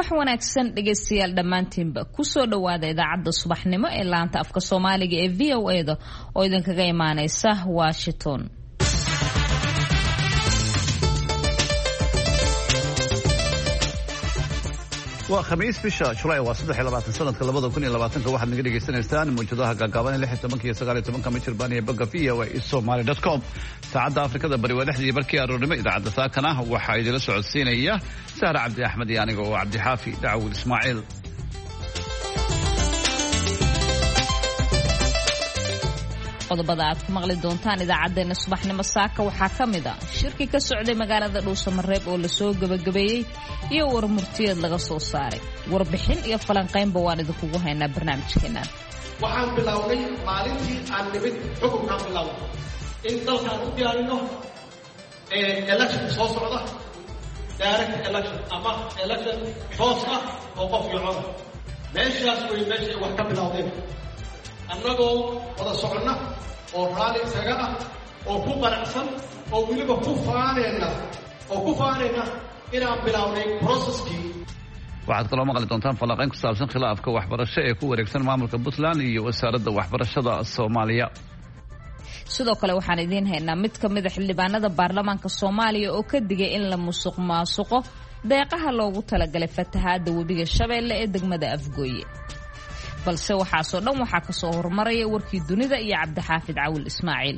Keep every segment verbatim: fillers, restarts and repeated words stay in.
subax wanaagsan dhegeystayaal dhammaantiinba kusoo dhawaada idaacadda subaxnimo ee laanta afka Soomaaliga ee V O A da oo idinkaga imaaneysa Washington. waa khamiis bisha July waa saddex iyo labaatan sanadka labada kun iyo labaatanka waxaad naga dhageysanaysaan muujadaha gaagaaban lix iyo toban iyo sagaal iyo toban mitir iyo bogga v o a somali dot com. saacadda Afrikada bari waa lixdii barkii aroornimo. idaacadda saakana waxaa idila socodsiinaya Sahra Cabdi Axmed iyo aniga oo Cabdi Xaafi Daawud Ismaaciil. qodobada aad ku maqli doontaan idaacadeena subaxnimo saaka waxaa ka mid ah shirki ka socday magaalada Dhuusamareeb oo la soo gabagabeeyay iyo warmurtiyeed laga soo saaray. warbixin iyo falanqeynba waan idinkugu haynaa barnaamijkeena. waxaan bilownay maalintii aan nimid xukunkan bilownay in dalkaan u diyaarino election soo socda direct election ama election toos ah oo qof iyo cod meeshaas way meesha wax ka bilowdeen annagoo wada soconna oo raali isaga ah oo ku qaracsan oo weliba ku faanayna oo ku faanayna inaan bilownay processkii. waxaad kaloo maqli doontaan falanqeyn ku saabsan khilaafka waxbarasho ee ku wareegsan maamulka Puntland iyo wasaaradda waxbarashada Soomaaliya. sidoo kale waxaan idiin haynaa mid ka mid ah xildhibaanada baarlamaanka Soomaaliya oo ka digay in la musuq maasuqo deeqaha loogu talagalay fatahaadda webiga Shabeelle ee degmada Afgooye. balse waxaasoo dhan waxaa ka soo hormaraya warkii dunida iyo Cabdixaafid Cawil Ismaaciil.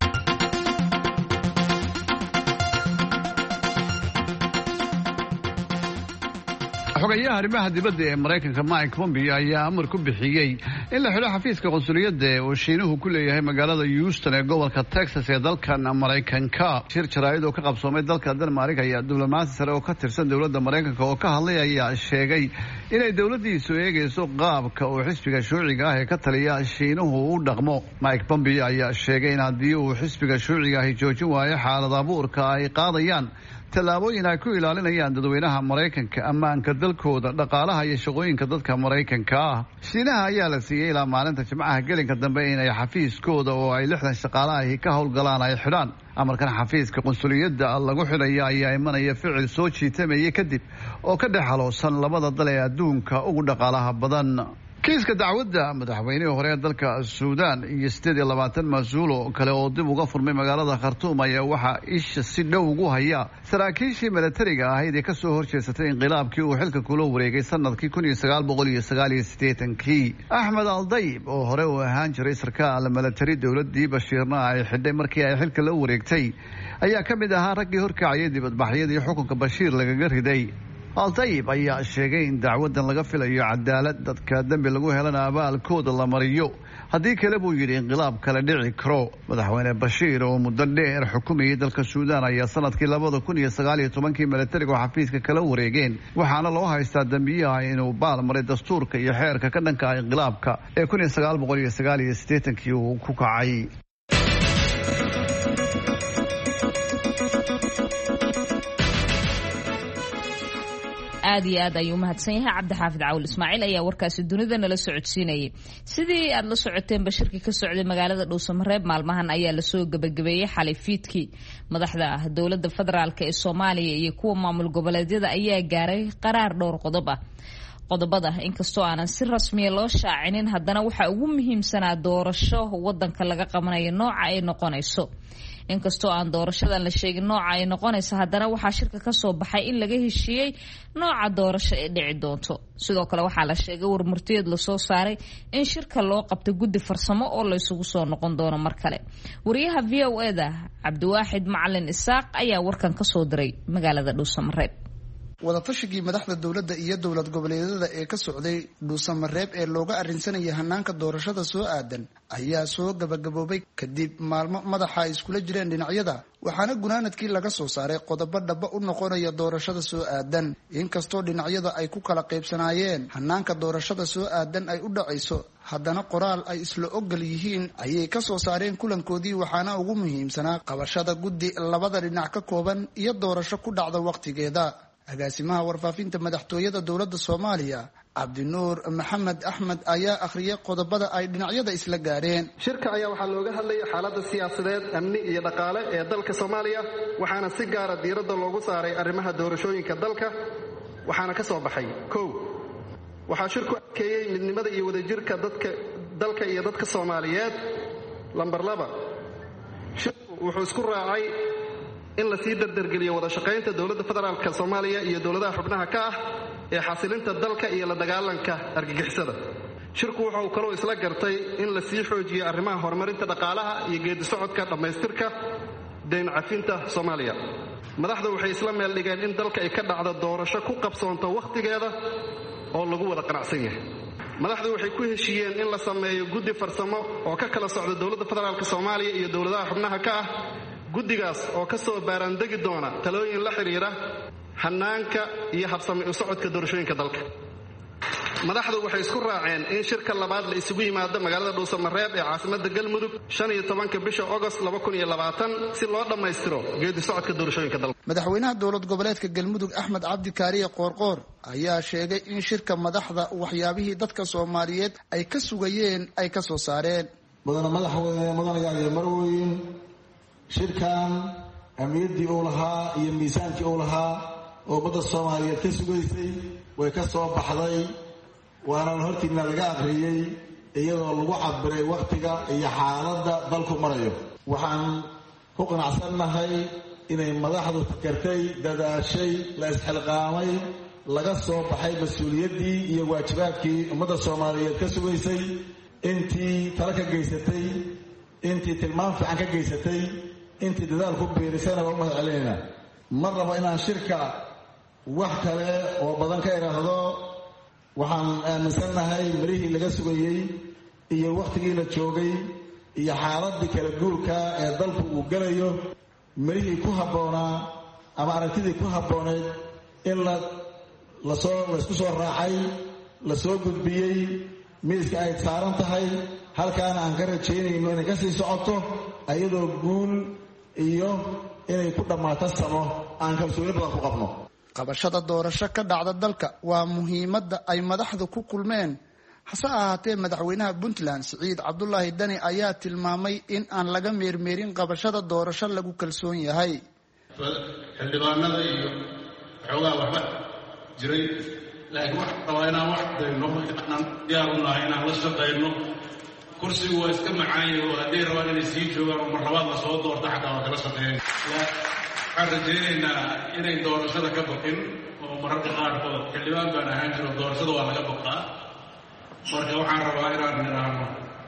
xogayaha arrimaha dibadda ee Mareykanka Mike Pompeo ayaa amar ku bixiyay in la xidho xafiiska qonsuliyadda ee uu Shiinuhu ku leeyahay magaalada Houston ee gobolka Texas ee dalkan Mareykanka. shir jaraa'id oo ka qabsoomay dalka Denmark ayaa diblomaasi sare oo ka tirsan dowladda Mareykanka oo ka hadlay ayaa sheegay inay dowladdiisu eegayso qaabka uu xisbiga shuuciga ah ee ka taliya Shiinuhu u dhaqmo. Mike Pompeo ayaa sheegay in haddii uu xisbiga shuuciga ahi joojin waayo xaalad abuurka ay qaadayaan tallaabooyin ay ku ilaalinayaan dadweynaha Mareykanka ammaanka dalkooda dhaqaalaha iyo shaqooyinka dadka Mareykanka ah. Shiinaha ayaa la siiyay ilaa maalinta Jimcaha gelinka dambe inay xafiiskooda oo ay lixdan shaqaalaha ka howlgalaan ay xidhaan. amarkan xafiiska qonsuliyadda lagu xidhaya ayaa imanaya ficil soo jiitamayay kadib oo ka dhex haloosan labada dal ee adduunka ugu dhaqaalaha badan. kiiska dacwadda madaxweynihii hore ee dalka Suudaan iyo siddeed iyo labaatan mas-uul oo kale oo dib uga furmay magaalada Khartoum ayaa waxaa isha si dhow ugu haya saraakiishii militariga ahayd ee ka soo horjeesatay inqilaabkii uu xilka kula wareegay sanadkii kun iyo sagaal boqol iyo sagaal iyo siddeetankii. Axmed Al-Dayb oo hore u ahaan jiray sarkaal militari dowladdii Bashiirna ay xidhay markii ay xilka la wareegtay ayaa ka mid ahaa raggii horkacayay dibadbaxyadii xukunka Bashiir lagaga riday. Al-Dayb ayaa sheegay in dacwadan laga filayo cadaalad dadka dambi lagu helana abaalkooda la mariyo haddii kale buu yidhi inqilaab kale dhici karo. madaxweyne Bashiir oo muddo dheer xukumayay dalka Suudaan ayaa sanadkii labada kun iyo sagaal iyo tobankii militariga xafiiska kala wareegeen waxaana loo haystaa dambiyaha inuu baal maray dastuurka iyo xeerka ka dhanka ah inqilaabka ee kun iyo sagaal boqol iyo sagaal iyo siddeetankii uu ku kacay. aad iyo aad ayuu mahadsan yahay Cabdixaafid Cawil Ismaaciil ayaa warkaasi dunida nala socodsiinayay. sidii aad la socoteen bashirkii ka socday magaalada Dhuusamareeb maalmahan ayaa la soo gabagabeeyay xalay fiidkii. madaxda dowladda federaalka ee Soomaaliya iyo kuwa maamul goboleedyada ayaa gaaray qaraar dhowr qodob ah. qodobada inkastoo aanan si rasmi ah loo shaacinin haddana waxa ugu muhiimsanaa doorasho wadanka laga qabanayo nooca ay noqonayso. inkastoo aan doorashadan la sheegin nooca ay noqonayso haddana waxaa shirka ka soo baxay in laga heshiiyey nooca doorasho ee dhici doonto. sidoo kale waxaa la sheegay warmurtiyeed la soo saaray in shirka loo qabto guddi farsamo oo la isugu soo noqon doono mar kale. wariyaha V O A da Cabdiwaaxid Macalin Isaaq ayaa warkan ka soo diray magaalada Dhuusamareeb. wadatashigai madaxda dowladda iyo dowlad goboleedyada ee ka socday Dhuusamareeb ee looga arrinsanayay hanaanka doorashada soo aadan ayaa soo gabagaboobay kadib maalmo madaxa ay iskula jireen dhinacyada waxaana gunaanadkii laga soo saaray qodobo dhaba u noqonaya doorashada soo aadan. inkastoo dhinacyada ay ku kala qaybsanaayeen hanaanka doorashada soo aadan ay u dhacayso haddana qoraal ay isla ogol yihiin ayay ka soo saareen kulankoodii waxaana ugu muhiimsanaa qabashada guddi labada dhinac ka kooban iyo doorasho ku dhacda waqtigeeda. agaasimaha warfaafinta madaxtooyada dowladda Soomaaliya Cabdinuur Maxamed Axmed ayaa akhriyay qodobada ay dhinacyada isla gaareen. shirka ayaa waxaa looga hadlayay xaaladda siyaasadeed, amni iyo dhaqaale ee dalka Soomaaliya waxaana si gaar ah diiradda loogu saaray arrimaha doorashooyinka dalka waxaana ka soo baxay kow waxaa shirku adkeeyey midnimada iyo wadajirka dadka dalka iyo dadka Soomaaliyeed. lambar laba shirku wuxuu isku raacay in la sii dardargeliyo wada shaqaynta dowladda federaalka Soomaaliya iyo dowladaha xubnaha ka ah ee xasilinta dalka iyo la dagaalanka argagixisada. shirku waxa uu kaloo isla gartay in la sii xoojiyo arrimaha horumarinta dhaqaalaha iyo geedi socodka dhammaystirka deyn cafinta Soomaaliya. madaxdu waxay isla meel dhigeen in dalka ay ka dhacdo doorasho ku qabsoonto wakhtigeeda oo lagu wada qanacsan yahay. madaxdu waxay ku heshiiyeen in la sameeyo guddi farsamo oo ka kala socda dowladda federaalka Soomaaliya iyo dowladaha xubnaha ka ah. guddigaas oo ka soo baaraandegi doona talooyin la xiriira hannaanka iyo habsami u socodka doorashooyinka dalka. madaxdu waxay isku raaceen in shirka labaad la isugu yimaado magaalada Dhuusamareeb ee caasimadda Galmudug shan iyo tobanka bisha August laba kun iyo labaatan si loo dhammaystiro geedi socodka doorashooyinka dalka. madaxweynaha dowlad goboleedka Galmudug Axmed Cabdi Kaariye Qoorqoor ayaa sheegay in shirka madaxda waxyaabihii dadka Soomaaliyeed ay ka sugayeen ay ka soo saareen. mudana madaxweyne mudanayaal marweyn shirkan amniyadii uu lahaa iyo miisaankii uu lahaa oo ummadda Soomaaliyeed ka sugaysay way ka soo baxday waana hortiina laga aqriyay iyadoo lagu cabiray waqtiga iyo xaaladda dalku marayo. waxaan ku qanacsanahay inay madaxdu fikertay dadaashay la isxilqaamay laga soo baxay mas-uuliyaddii iyo waajibaadkii ummadda Soomaaliyeed ka sugaysay. intii tala ka geysatay intii tilmaam fiican ka geysatay intii dadaal ku biirisana waa mahad celinayna. mar rabo inaan shirka wax kale oo badan ka iraahdo. waxaan aaminsanahay marihii laga sugayey iyo wakhtigii la joogay iyo xaaladii kala guurka ee dalku uu galayo marihii ku habboonaa ama aragtidii ku habbooneed in la lasoo laysku soo raacay la soo gudbiyey miiska ay saaran tahay halkaana aan ka rajaynayno inay ka sii socoto ayadoo guul iyo inay ku dhammaato samo aan kalsooni badan ku qabno. qabashada doorasho ka dhacda dalka waa muhiimadda ay madaxdu ku kulmeen. hase ahaatee madaxweynaha Puntland Siciid Cabdullaahi Dani ayaa tilmaamay in aan laga meermeerin qabashada doorasho lagu kalsoon yahay. xildhibaanada iyo xoogaa waxba jiray laakiin wax rabaa inaan wax dayno inaan diyaar u nahay inaan la shaqayno. kursigu waa iska macaanyo oo haddii rabaan inay sii joogaan oo marlabaad la soo doorta xataa waa kala shaqeeyan. waxaan rajaynaynaa inay doorashada ka baqin oo mararka qaarkood xildhibaan baan ahaan jiro doorashada waa laga baqaa. marka waxaan rabaa inaan nidhaahno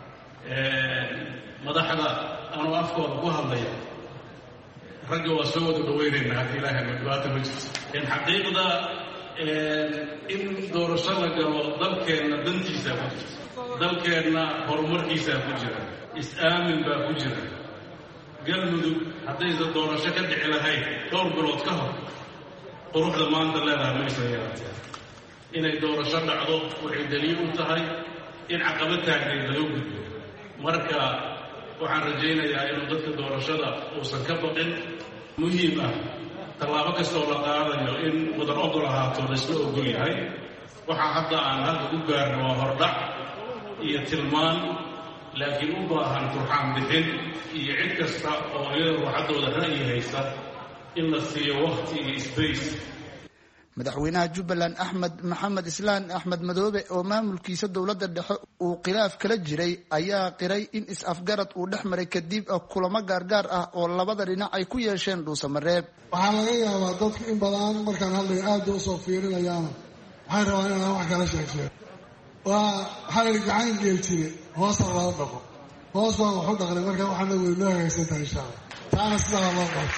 madaxda anuu afkooda ku hadlaya ragga waa soo wada dhawaynaynaa haddii ilaahay ma dhibaato ma jirto. in xaqiiqda in doorasho la galo dalkeenna dantiisaa ku jirta dalkeenna horumarkiisaa ku jira is-aamin baa ku jira. galmudug haddaysa doorasho ka dhici lahayd dhowr bilood ka hor quruxda maanta leedahay maysan yeelatee. inay doorasho dhacdo waxay daliil u tahay in caqabad taagneed laga gudbo. marka waxaan rajaynayaa inuu dadka doorashada uusan ka baqin. muhiim ah tallaabo kastoo la qaadayo in wadan ogol ahaato laysla ogol yahay. waxaa hadda aan hadda u gaarno waa hordhac iyo tilmaan laakiin u baahan turxaan bixin iyo cid kasta oo iyada ruuxaddooda ra'yi haysa in la siiyo wakhti iyo space. madaxweynaha Jubbaland Axmed Maxamed Islaan Axmed Madoobe oo maamulkiisa dowladda dhexe uu khilaaf kala jiray ayaa qiray in is-afgarad uu dhex maray kadib kulamo gaargaar ah oo labada dhinac ay ku yeesheen Dhuusamareeb. waxaa laga yaabaa dadku in badan markaan hadlayo aad u soo fiirinayaan waxay rabaan inaan wax kala sheegsheego. waa waxaa la gacan geeltire hoosa lala dhaqo hoos baan wax u dhaqnay marka waxaana way noo hagaysan tahay insha allah taana sidaa loo qabto.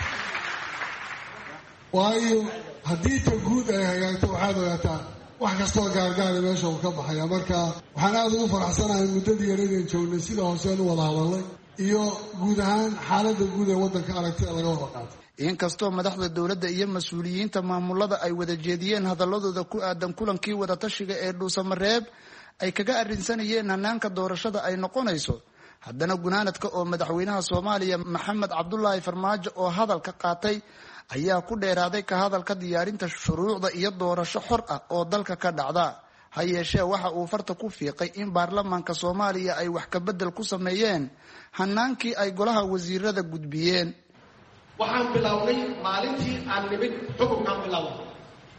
waayo haddii ta guud ay hagaagto waxaad ogaataa wax kastoo gaargaara meesha uu ka baxaya. marka waxaan aada ugu faraxsanahay muddadii yar inaan joognay sida hooseen u wada hadalnay iyo guud ahaan xaaladda guud ee waddanka aragtida laga wada qaatay. inkastoo madaxda dowladda iyo mas-uuliyiinta maamulada ay wada jeediyeen hadaladooda ku aadan kulankii wadatashiga ee Dhuusamareeb ay kaga arrinsanayeen hanaanka doorashada ay noqonayso, haddana gunaanadka oo madaxweynaha Soomaaliya Maxamed Cabdullaahi Farmaajo oo hadalka qaatay ayaa ku dheeraaday ka hadalka diyaarinta shuruucda iyo doorasho xor ah oo dalka ka dhacda. ha yeeshee waxa uu farta ku fiiqay in baarlamaanka Soomaaliya ay wax ka bedel ku sameeyeen hanaankii ay golaha wasiirada gudbiyeen. waxaan bilownay maalintii aan nimid xukunkaan bilownay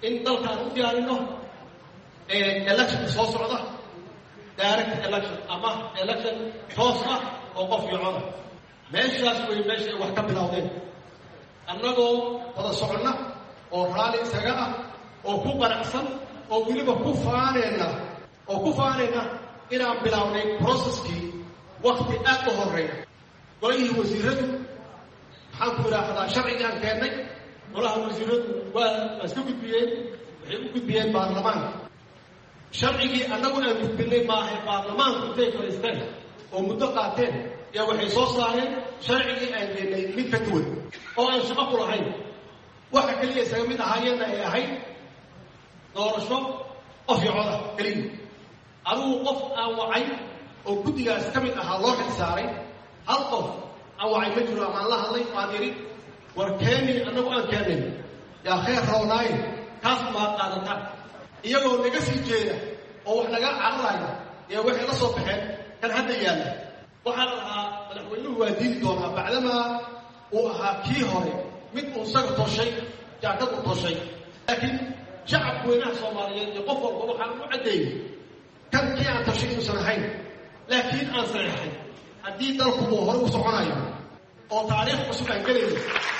in dalkaan u diyaarino election soo socda direct election ama election toos ah oo qof iyo cod meeshaas way meesha wax ka bilowdeen annagoo wada soconna oo raali isaga ah oo ku qanacsan oo weliba ku faanayna oo ku faanayna inaan bilownay processkii waqti aad u horeeya golihii wasiiradu maxaan ku idhaahdaa sharcigaan keennay golaha wasiiradu waa iska gudbiyeen waxay u gudbiyeen baarlamaanka sharcigii annagu aan gudbinay maahay baarlamaanku intay fadhiisteen oo muddo qaateen yaa waxay soo saareen sharcigii aan keennay mid ka duwan oo aan shaqo ku lahayn waxa keliya isaga mid ahaayeenna ay ahayd doorasho qof iyo coda keliya adugu qof aan wacay oo guddigaas ka mid ahaa loo xil saaray hal qof aan wacay ma jiro amaan la hadlay waan idhi war keeni annagu aan keennay yaa khayr rawnaaye kaas maad qaadataa iyagoo naga sii jeeda oo wax naga cararaya ee waxay la soo baxeen kan hadda yaalla waxaa la dhahaa madaxweynuhu waa diidi doonaa bacdamaa uu ahaa kii hore mid uu isaga toshay jaakad u toshay laakiin shacabka weynaha soomaaliyeed iyo qof walba waxaan u caddeeyey kan kii aan toshay inuusan ahayn laakiin aan saxeexay haddii dalku uu hore u soconayo oo taariikh cusub aan gelayno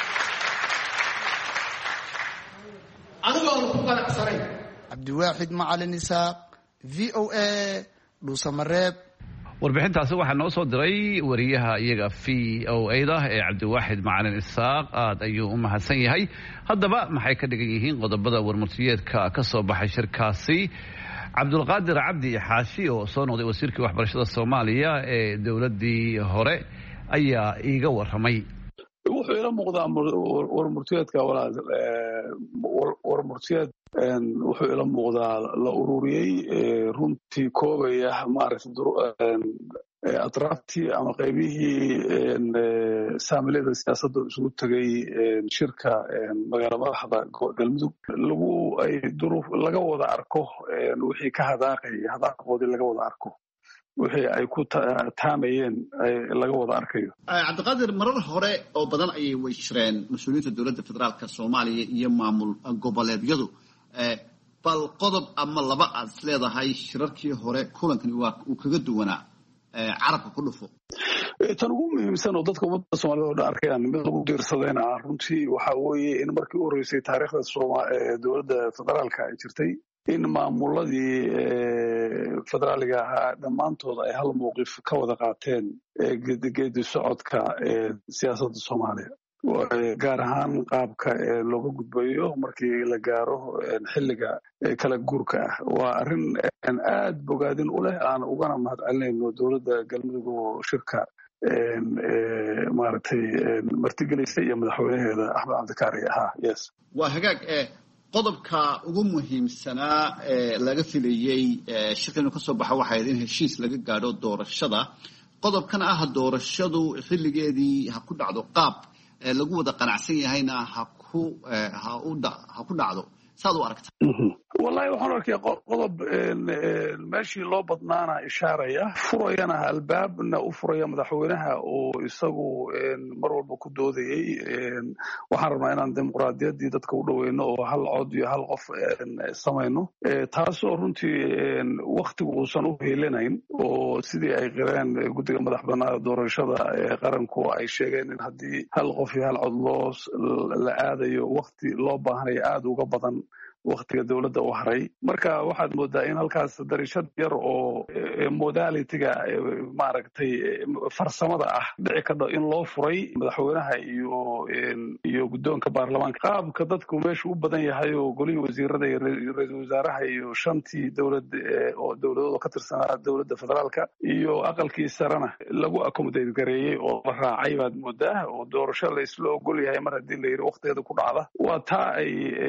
anigoona ku qanacsanayn cabdiwaaxid macalin isaaq v o a dhuusamareeb warbixintaasi waxaa noo soo diray wariyaha iyaga v o a da ee cabdiwaaxid macalin isaaq aad ayuu u mahadsan yahay. haddaba maxay ka dhigan yihiin qodobada warmurtiyeedka ka soo baxay shirkaasi? cabdulqaadir cabdi xaashi oo soo noqday wasiirkii waxbarashada soomaaliya ee dowladii hore ayaa iiga waramay. wuxuu ila muuqdaa warmurtiyeedka warmurtiyeed wuxuu ila muuqdaa la ururiyey runtii koobaya maaragtay atraaftii ama qaybihii saamilada siyaasadda isugu tegay shirka magaala madaxda galmudug lagu ay duruuf laga wada arko wixii ka hadaaqay hadaaqoodii laga wada arko wixii ay ku taamayeen laga wada arkayo. cabdiqaadir marar hore oo badan ayay way jireen mas-uuliyiinta dowladda federaalka soomaaliya iyo maamul goboleedyadu bal qodob ama laba aad is leedahay shirarkii hore kulankani waa uu kaga duwanaa carabka ku dhufo. tan ugu muhiimsan oo dadka ummadda soomaalida oo dhan arkayaan mid lagu diirsadayna ah runtii waxaa weeye in markii u horreysay taariikhda dowladda federaalka ay jirtay in maamuladii federaaliga ahaa dhammaantood ay hal mowqif ka wada qaateen geedi socodka siyaasadda soomaaliya gaar ahaan qaabka looga gudbayo markii la gaaro xilliga kala guurka ah. waa arrin aad bogaadin u leh aan ugana mahad celinayno dowladda galmudug oo shirka maaragtay martigelisay iyo madaxweynaheeda axmed cabdikaari ahaa. yes waa hagaag qodobka ugu muhiimsanaa ee laga filayey shirkan ka soo baxa waxay in heshiis laga gaadho doorashada. qodobkan ah doorashadu xilligeedii ha ku dhacdo qaab lagu wada qanacsan yahayna ha ku ha u ha ku dhacdo saad u aragta. wallahi waxaan arkay qodob meeshii loo badnaana ishaaraya furayana albaabna u furaya madaxweynaha oo isagu mar walba ku doodayey waxaan rabnaa inaan dimuqraadiyaddii dadka u dhoweyno oo hal cod iyo hal qof samayno taasoo runtii waktigu uusan u heelanayn oo sidii ay qireen guddiga madax bannaan doorashada ee qaranku ay sheegeen in haddii hal qof iyo hal cod loo la aadayo wakti loo baahanayo aada uga badan waktiga dowladda u haray. marka waxaad moodaa in halkaas darishad yar oo modalitiga maaragtay farsamada ah dhici kadho in loo furay madaxweynaha iyo iyo guddoonka baarlamaanka qaabka dadku meeshu u badan yahay oo golihii wasiirada iyo ra-iisul wasaaraha iyo shantii dowlad oo dowladooda ka tirsanaa dowladda federaalka iyo aqalkii sarena lagu accommodate gareeyey oo la raacay baad moodaa oo doorasho la isla ogol yahay mar haddii la yidhi waktigeeda ku dhacda. waa taa ay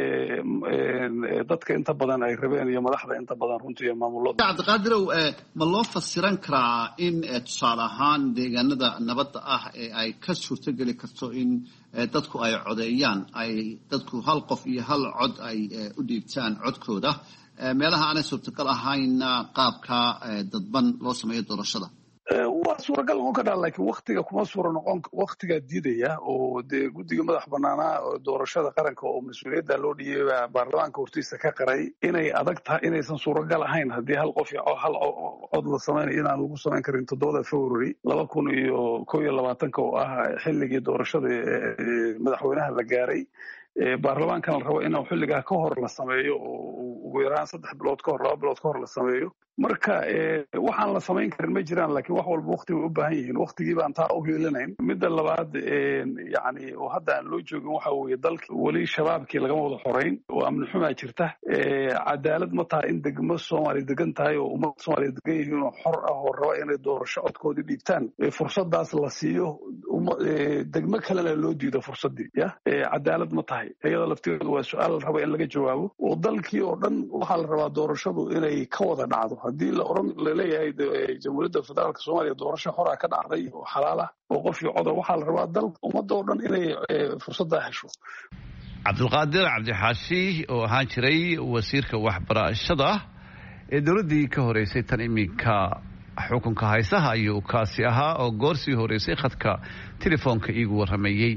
dadka inta badan ay rabeen iyo madaxda inta badan runtii iyo maamulada. cabdiqaadirow ma loo fasiran karaa in tusaale ahaan deegaanada nabadda ah ee ay ka suurtogeli karto in dadku ay codeeyaan ay dadku hal qof iyo hal cod ay u dhiibtaan codkooda meelaha aanay suurtagal ahaynna qaabka dadban loo sameeyo doorashada? waa suuragal noqon karaa laakiin waktiga kuma suura noqon waktigaa diidaya oo dee guddiga madax banaanaa oo doorashada qaranka oo mas-uuliyadda loo dhiibay baarlamaanka hortiisa ka qaray inay adag tahay inaysan suuragal ahayn haddii hal qof hal cod la samaynayo inaan lagu samayn karin toddobada february laba kun iyo kow iyo labaatanka oo ah xilligii doorashada madaxweynaha la gaaray baarlamaankan la rabo inuu xilligaa ka hor la sameeyo oo ugu yaraan saddex bilood ka hor laba bilood ka hor la sameeyo marka waxaan la samayn karin ma jiraan laakiin wax walba wakti way u baahan yihiin waktigii baan taa u heelanayn midda labaad yani oo hadda aan loo joogin waxa weeye dalka weli shabaabkii lagama wada xorayn oo amni xumaa jirta cadaalad ma taha in degmo soomaaliya degan tahay oo ummadda soomaaliya degan yihiin oo xor ah oo raba inay doorasho codkoodii dhiibtaan fursadaas la siiyo degmo kalena loo diido fursaddii ya cadaalad ma tahay iyada lafteedu waa su-aal la raba in laga jawaabo oo dalkii oo dhan waxaa la rabaa doorashadu inay ka wada dhacdo haddii la oran laleeyahay jamhuuriyadda federaalka soomaaliya doorasho horaa ka dhacday oo xalaal ah oo qofkii coda waxaa la rabaa dal ummadda oo dhan inay fursaddaa hesho cabdulqaadir cabdixaashi oo ahaan jiray wasiirka waxbarashada ee dowladdii ka horeysay tan iminka xukunka haysaha ayuu kaasi ahaa oo goor sii horeysay khadka telefoonka iigu warrameeyey.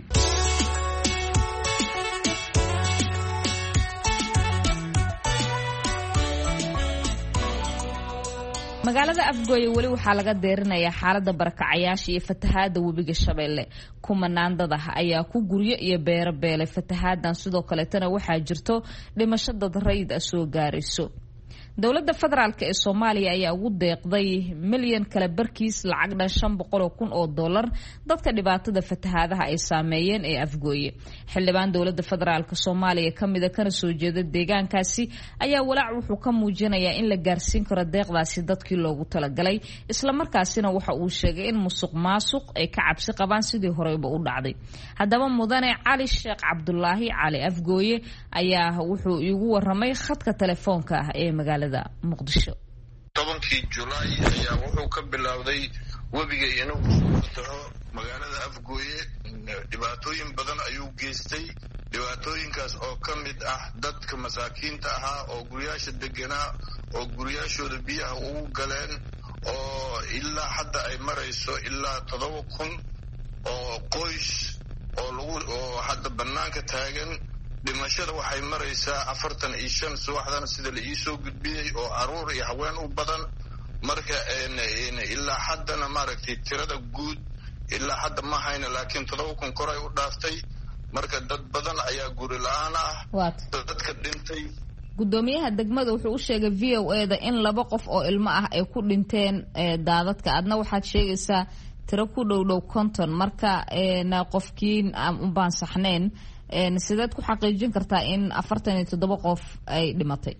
magaalada afgooye weli waxaa laga deerinayaa xaalada barakacayaasha iyo fatahaada webiga shabeelle kumanaan dad ah ayaa ku guryo iyo beero beelay fatahaadan sidoo kaleetana waxaa jirto dhimasho dad rayid ah soo gaarayso. dowladda federaalk ee soomaaliya ayaa ugu deeqday milyan kale barkiis lacag dhan shan boqol oo kun oo dollar dadka dhibaatada fatahaadaha ay saameeyeen ee afgooye. xildhibaan dowladda federaalk soomaaliya kamida kana soo jeeda deegaankaasi ayaa walaac wuxuu ka muujinayaa in la gaarsiin karo deeqdaasi dadkii loogu talagalay islamarkaasina waxa uu sheegay in musuq maasuq ay ka cabsi qabaan sidii horeyba u dhacday. haddaba mudane cali sheekh cabdulaahi cali afgooye ayaa wuxuu iigu waramay khadka telefoonka ah ee magaalada muqdisho. tobankii julaay ayaa wuxuu ka bilowday webiga inuu soo fataho magaalada afgooye dhibaatooyin badan ayuu geystay dhibaatooyinkaas oo ka mid ah dadka masaakiinta ahaa oo guryaasha deganaa oo guryaashooda biyaha ugu galeen oo ilaa hadda ay marayso ilaa toddoba kun oo qoys oo lagu oo hadda bannaanka taagan. dhimashada waxay maraysaa afartan iyo shan subaxdan sida la iisoo gudbiyey oo caruur iyo haween u badan marka ilaa haddana maaragtay tirada guud ilaa hadda ma hayna laakiin toddoba kun koray u dhaaftay marka dad badan ayaa guri la-aan ah dadka dhintay. gudoomiyaha degmada wuxuu u sheegay v o e da in laba qof oo ilmo ah ay ku dhinteen daadadka adna waxaad sheegaysaa tiro ku dhow dhow konton marka qofkiin unbaan saxnayn sideed ku xaqiijin kartaa in afartan iyo toddoba qof ay dhimatay?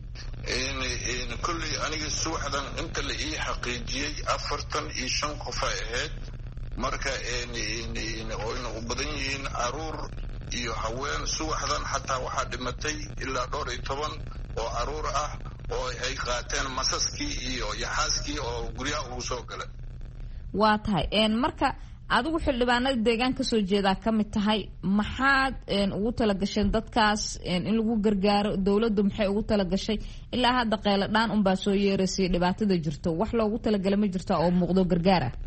kolley aniga subaxdan inta la ii xaqiijiyey afartan iyo shan qof ay ahayd marka oyna u badan yihiin caruur iyo haween. subaxdan xataa waxaa dhimatay ilaa dhowr iyo toban oo caruur ah oo ay qaateen masaskii iyo yaxaaskii oo guryaha ugu soo galay. waa tahay marka adigu xildhibaanada deegaan ka soo jeedaa ka mid tahay maxaad ugu talagasheen dadkaas in lagu gargaaro? dowladdu maxay ugu talagashay? ilaa hadda qeylo dhaan unbaa soo yeeraysay dhibaatada jirto wax loogu talagalay ma jirta oo muuqdo gargaar ah?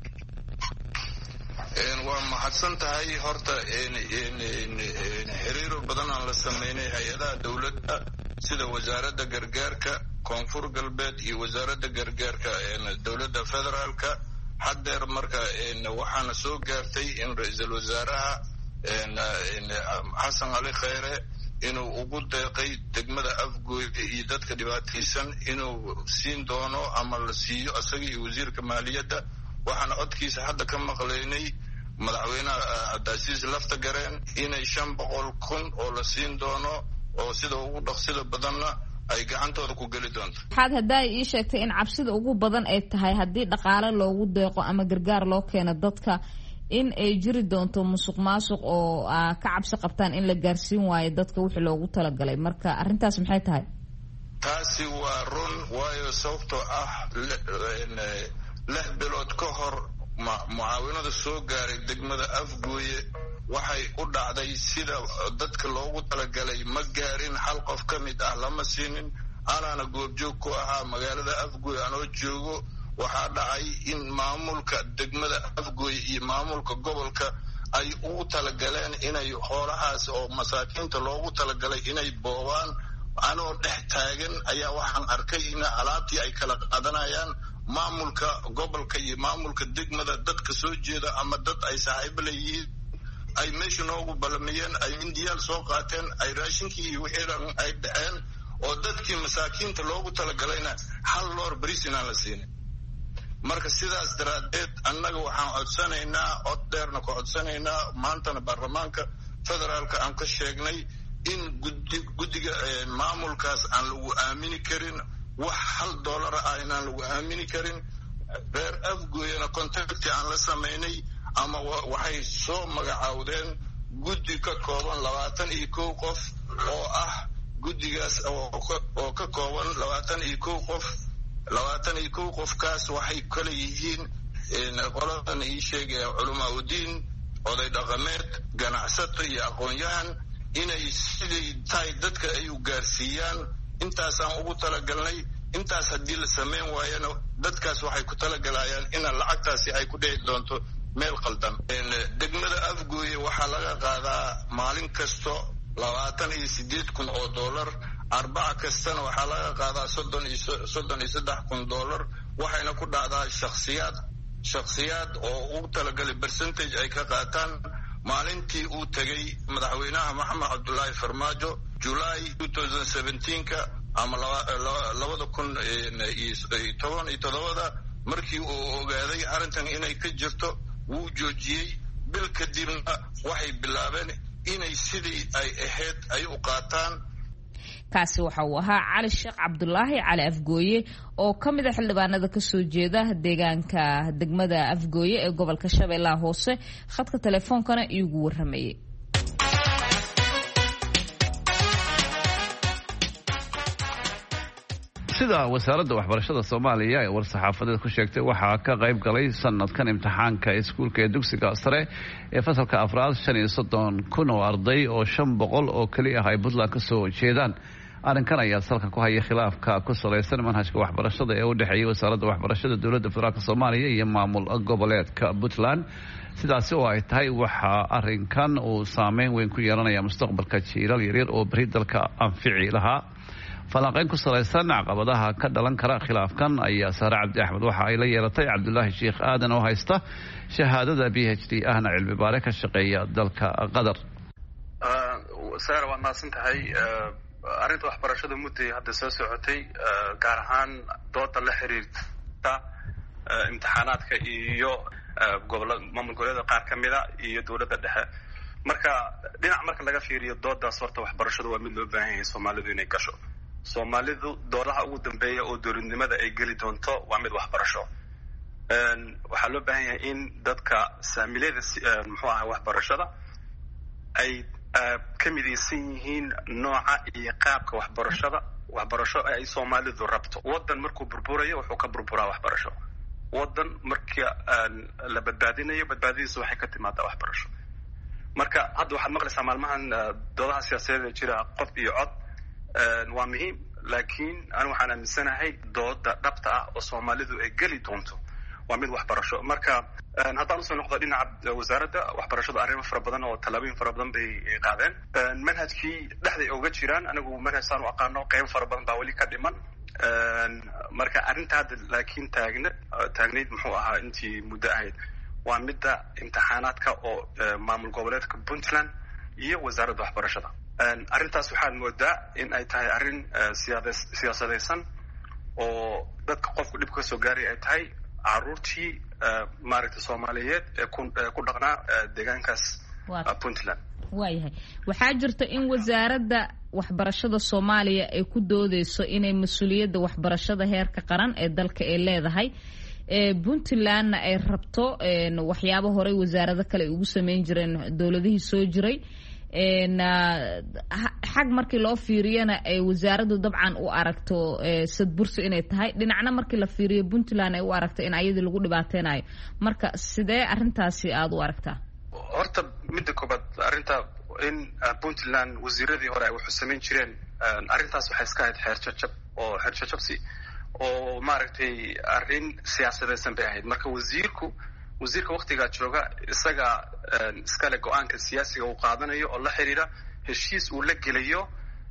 waa mahadsan tahay horta xiriiro badan aan la sameynay hay-adaha dowladda sida wasaaradda gargaarka koonfur galbeed iyo wasaaradda gargaarka dowladda federaalka. haddeer marka waxaana soo gaartay in ra-iisul wasaaraha xasan cali kheyre inuu ugu deeqay degmada afgooye iyo dadka dhibaataysan inuu siin doono ama la siiyo isaga iyo wasiirka maaliyadda. waxaana codkiisa hadda ka maqlaynay madaxweynaha cabdicasiis lafta gareen inay shan boqol kun oo la siin doono oo sida ugu dhaqsida badanna ay gacantooda ku geli doonto. waxaad haddaa ii sheegtay in cabsida ugu badan ay tahay haddii dhaqaale loogu deeqo ama gargaar loo keeno dadka in ay jiri doonto musuq maasuq oo ka cabsi qabtaan in la gaarsiin waayo dadka wixii loogu talagalay. marka arrintaas maxay tahay? taasi waa run waayo sababtoo ah lix bilood ka hor mucaawinada soo gaaray degmada afgooye waxay u dhacday sida dadka loogu talagalay ma gaarin hal qof ka mid ah lama siinin. anaana goobjoog ku ahaa magaalada afgooye anoo joogo waxaa dhacay in maamulka degmada Afgooye iyo maamulka gobolka ay ugu talagaleen inay xoolahaas oo masaakiinta loogu talagalay inay boobaan anoo dhex taagan ayaa waxaan arkay in alaabtii ay kala qaadanayaan maamulka gobolka iyo maamulka degmada dadka soo jeeda ama dad ay saaxiibo leeyihiin ay meesha noogu ballamiyeen ay mindiyaal soo qaateen ay raashinkii iyo wixii dhan ay dhaceen oo dadkii masaakiinta loogu talagalayna hal loor bariis inaan la siinin marka sidaas daraadeed annaga waxaan codsanaynaa cod dheerna ku codsanaynaa maantana baarlamaanka federaalka aan ka sheegnay in guddiga maamulkaas aan lagu aamini karin wax hal doolara ah inaan lagu aamini karin reer Afgooyena contacti aan la samaynay ama waxay soo magacaawdeen guddi ka kooban labaatan iyo kow qof oo ah guddigaas oo ka kooban labaatan iyo kow qof labaatan iyo kow qofkaas waxay kala yihiin qoladan ii sheegay culamaa u diin oday dhaqameed ganacsato iyo aqoon-yahan inay sidii tahay dadka ay u gaarsiiyaan intaasaan ugu talagalnay intaas haddii la samayn waayana dadkaas waxay ku talagalayaan in lacagtaasi ay ku dhici doonto meel qaldan degmada Afgooye waxaa laga qaadaa maalin kasto labaatan iyo sideed kun oo dollar arbaca kastana waxaa laga qaadaa soddon iyo soddon iyo saddex kun dollar waxayna ku dhacdaa shakhsiyaad shakhsiyaad oo ugu talagalay percentage ay ka qaataan maalintii uu tagay madaxweynaha Maxamed Cabdullaahi Farmaajo July twenty seventeen ka ama labada kun iyo toban iyo toddoba markii uu ogaaday arrintan inay ka jirto wuu joojiyey bil kadibna waxay bilaabeen inay sidii ay ahayd ay u qaataan kaasi waxa uu ahaa Cali Sheekh Cabdullaahi Cali Afgooye oo ka mid ah xildhibaanada ka soo jeeda deegaanka degmada Afgooye ee gobolka Shabeellaha Hoose khadka telefoonkana iigu waramayay sida wasaaradda waxbarashada Soomaaliya ee war-saxaafadeed ku sheegtay waxaa ka qayb galay sanadkan imtixaanka iskuulka ee dugsiga sare ee fasalka afraad shan iyo soddon kun oo arday oo shan boqol oo kali ah ay Puntland ka soo jeedaan arrinkan ayaa salka ku haya khilaafka ku salaysan manhajka waxbarashada ee u dhaxeeyay wasaaradda waxbarashada dowladda federaalka Soomaaliya iyo maamul goboleedka Puntland sidaas oo ay tahay waxa arrinkan uu saameyn weyn ku yeelanaya mustaqbalka jiilal yaryar oo bari dalka anfici lahaa falanqayn ku salaysan caqabadaha ka dhalan kara khilaafkan ayaa Sare Cabdi Axmed waxa ay la yeelatay Cabdullaahi Sheekh Aadan oo haysta shahaadada B H D ahna cilmi baare ka shaqeeya dalka Qatar Sare waa maasan tahay arrinta waxbarashada muddo hadda soo socotay gaar ahaan dooda la xiriirta imtixaanaadka iyo gobolada maamul goboleedka qaar ka mid ah iyo dowladda dhexe marka dhinac marka laga fiiriyo doodaas horta waxbarashadu waa mid loo baahan yahay Soomaalidu inay gasho Soomaalidu doodaha ugu dambeeya oo dowladnimada ay gali doonto waa mid waxbarasho een waxa loo baahan yahay in dadka saamilada muxuu ahaa waxbarashada ay ka midaysan yihiin nooca iyo qaabka waxbarashada waxbarasho ay Soomaalidu rabto wadan markuu burburayo wuxuu ka burburaa waxbarasho wadan markii la badbaadinayo badbaadadiisu waxay ka timaadaa waxbarasho marka hadda waxaad maqlaysaa maalmahan doodaha siyaasadeed jira qof iyo cod waa muhiim laakiin anigu waxaan aaminsanahay dooda dhabta ah oo Soomaalidu ay gali doonto waa mid waxbarasho marka haddaan usoo noqdo dhinaca wasaaradda waxbarashada arrimo fara badan oo talaabooyin fara badan bay qaadeen manhajkii dhexday uga jiraan anigu manhajsaan u aqaano qayb fara badan baa weli ka dhiman marka arrinta hadda laakiin taagna taagnayd muxuu ahaa intii muddo ahayd waa midda imtixaanaadka oo maamul goboleedka Puntland iyo wasaaradda waxbarashada arrintaas waxaan moodaa in ay tahay arrin siyaasadaysan oo dadka qofku dhib ka soo gaaray ay tahay caruurtii maaragtay Soomaaliyeed ee ku dhaqnaa deegaankaas Puntland waayahay waxaa jirta in wasaaradda waxbarashada Soomaaliya ay ku doodeyso inay mas'uuliyadda waxbarashada heerka qaran ee dalka ay leedahay ee Puntland ay rabto waxyaabo hore wasaarado kale ugu sameyn jireen dawladihii soo jiray een xaq markii loo fiiriyana ay wasaaraddu dabcan u aragto sadbursi inay tahay dhinacna markii la fiiriyo Puntland ay u aragto in ayadii lagu dhibaateenayo marka sidee arrintaasi aad u aragtaa horta midda koobaad arrinta in Puntland wasiiradii hore ay wax sameyn jireen arrintaas waxay iska ahayd xeer jajab oo xeer jajabsi oo maaragtay arrin siyaasadaysan bay ahayd. marka wasiirku wasiirka waktigaa jooga isaga iskale go-aanka siyaasiga uu qaadanayo oo la xiriira heshiis uu la gelayo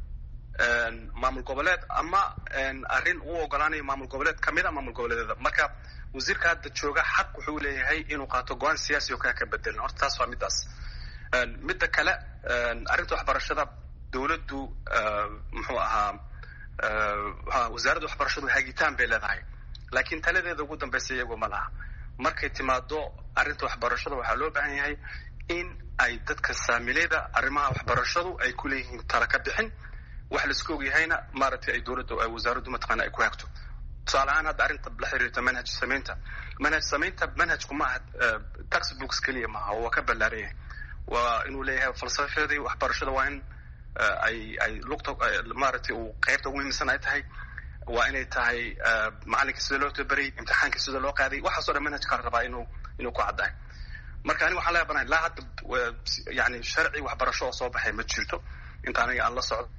maamul goboleed ama arrin uu ogolaanayo maamul goboleed kamid a maamul goboleedyada. marka wasiirka hadda jooga xaq wuxuu leeyahay inuu qaato go-aan siyaasi oo kaa ka bedelan. horta taas waa midaas. midda kale arrinta waxbarashada dowladdu muxuu ahaa wasaaradda waxbarashadu hagitaan bay leedahay, laakiin taladeeda ugu dambaysa iyagu ma laha. markay timaado arrinta waxbarashada waxaa loo baahan yahay in ay dadka saamileyda arrimaha waxbarashadu ay ku leeyihiin tala ka bixin. wax laisku ogyahayna maaragtay ay dowladda ay wasaaraddu mataqaana ay ku hagto. tusaale ahaan hadda arrinta la xiriirta manhaj samaynta manhaj samaynta manhajku ma aha textbooks keliya maaha, waa ka ballaaran yahay. waa inuu leeyahay falsafadii waxbarashada, waa in ay ay lugta maaragtay uu qaybta ugu muhiimsan ay tahay. waa inay tahay macalinka sida loo tababarayay, imtixaanka sida loo qaaday, waxaasoo dhan manhajka la rabaa inuu inuu ku caddahay. marka aniga waxaan leeyahay ilaa hadda yani sharci waxbarasho oo soo baxay ma jirto inta aniga aan la socdo.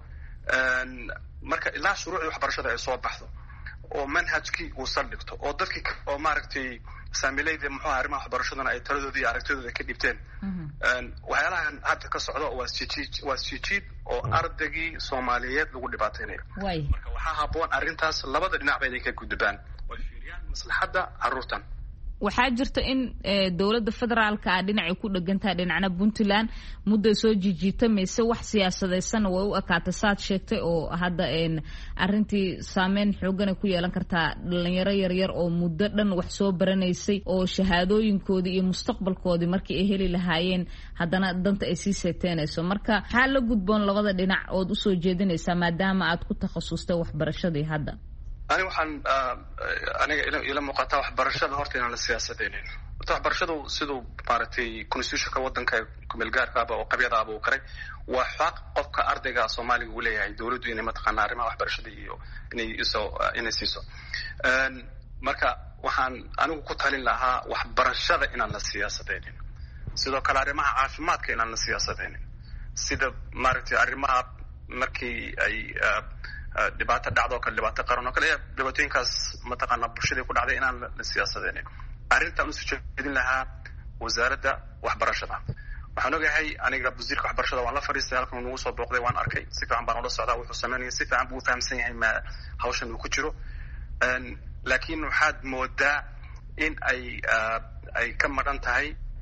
marka ilaa shuruucdii waxbarashada ay soo baxdo oo manhajkii uu saldhigto oo dadkii oo maaragtay saamileyda muxuu ahaa arrimaha waxbarashadana ay taladoodii iyo aragtidooda ka dhibteen. waxyaalahan hadda ka socdo waa isjijiid waa isjijiid oo ardaygii soomaaliyeed lagu dhibaataynayo. marka waxaa habboon arrintaas labada dhinacba inay ka gudbaan oo fiiriyaan maslaxadda carruurtan. waxaa jirta in dowladda federaalka ah dhinacay ku dhegantahay dhinacna puntland mudday soo jijiitamaysa wax siyaasadaysanna way u ekaatay saad sheegtay oo hadda arrintii saameyn xooggana ku yeelan kartaa dhalinyaro yaryar oo muddo dhan wax soo baranaysay oo shahaadooyinkoodii iyo mustaqbalkoodii markii ay heli lahaayeen haddana danta ay sii seeteenayso. marka maxaa la gudboon labada dhinac ood usoo jeedinaysaa maadaama aad ku takhasustay waxbarashadii hadda? ani waxaan aniga ila muuqataa waxbarashada horta inaan la siyaasadaynin. horta waxbarashadu siduu maaragtay constitutionka waddanka kumeelgaarkaaba oo qabyadaaba uu qaray waa xaq qofka ardayga soomaaliga uu leeyahay dowladdu inay mataqaanaa arrimaha waxbarashada iyo inay iso inay siiso. marka waxaan anigu ku talin lahaa waxbarashada inaan la siyaasadaynin, sidoo kale arrimaha caafimaadka inaan la siyaasadaynin, sida maaragtay arrimaha markii ay dhibaato dhacdo oo kale dhibaato qaran oo kale dhibaatooyinkaas mataqaanaa bulshadii ku dhacday inaan la siyaasadaynin. arrintaan usoo jeedin lahaa wasaaradda waxbarashada. waxaan ogahay aniga wasiirka waxbarashada waan la fadhiistay, halkan nagu soo booqday, waan arkay, si fiican baan ula socdaa wuxuu sameynaya, si fiican buu fahamsan yahay ma hawshan uu ku jiro. laakiin waxaad moodaa in ay ay ka madhan tahay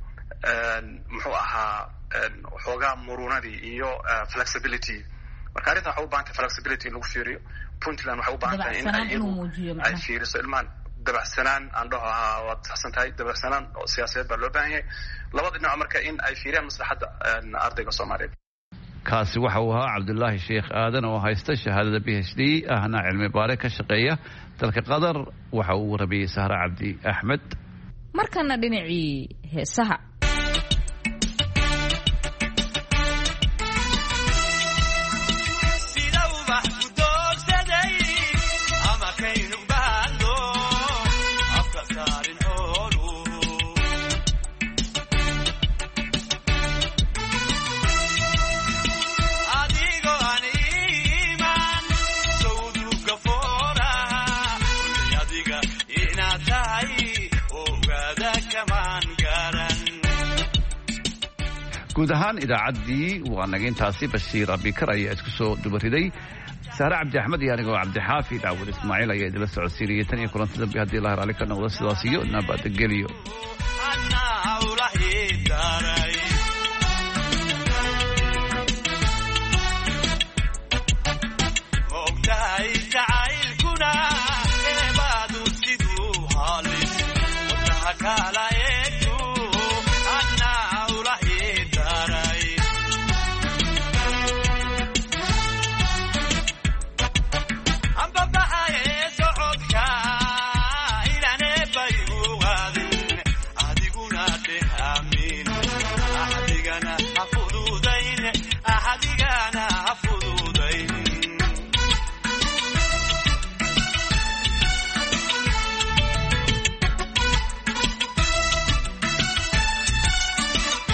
muxuu ahaa xoogaa murunadii iyo flexibility. marka arrintan waxay u baahan tahay flexibility in lagu fiiriyo. puntland waxay u baahan tahay in ay ay fiiriso ilmaan dabacsanaan aan dhaho ahaa waad saxsan tahay, dabacsanaan oo siyaasadeed baa loo baahan yahay. labada dhinac marka in ay fiiriyaan maslaxadda ardayga soomaaliyeed. kaasi waxa uu ahaa cabdulaahi sheekh aadan oo haysta shahaadada b h d ahna cilmi baare ka shaqeeya dalka qatar. waxa uu warabiyey sahra cabdi axmed. markana dhinacii heesaha. guud ahaan idaacaddii waa naga intaasi. bashiir abikar ayaa isku soo dubariday. sahre cabdi axmed iyo anigoo cabdixaafid caawud ismaaciil ayaa idinla socodsiinayay. tan iyo kulanti dambe haddii ilaha raalli ka noqdo sidaas iyo nabadgelyo.